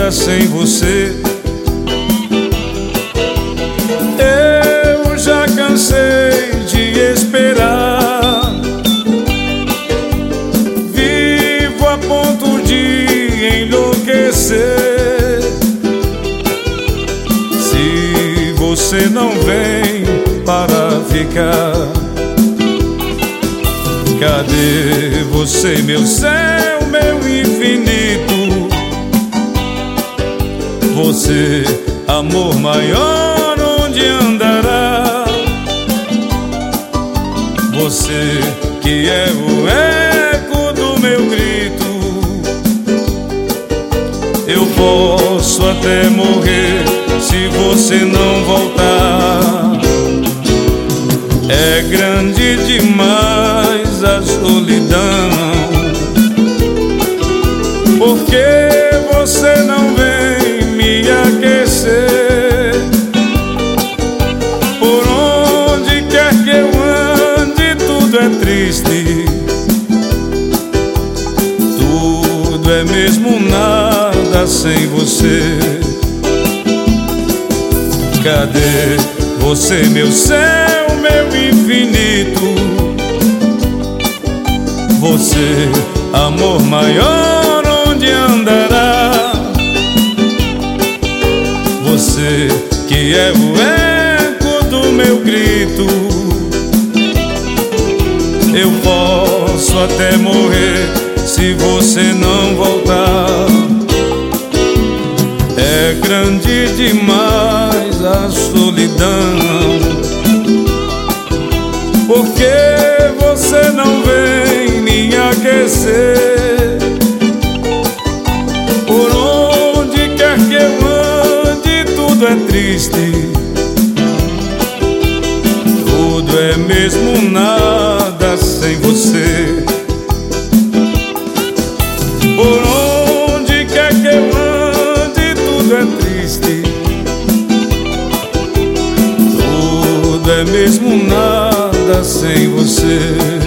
vida sem você. Eu já cansei de esperar, vivo a ponto de enlouquecer. Se você não vem para ficar, cadê você, meu céu, meu infinito? Você, amor maior, onde andará? Você que é o eco do meu grito. Eu posso até morrer se você não voltar. É grande demais a solidão. Por que você não vem me aquecer? Por onde quer que eu ande, tudo é triste. Tudo é mesmo nada sem você. Cadê você, meu céu, meu infinito? Você, amor maior, onde andará? Você que é o eco do meu grito. Eu posso até morrer se você não voltar. É grande demais a solidão. Por que você não vem me aquecer? Por onde quer que eu ande, tudo é triste. Tudo é mesmo nada sem você. Por onde quer que eu ande, tudo é triste. Tudo é mesmo nada sem você.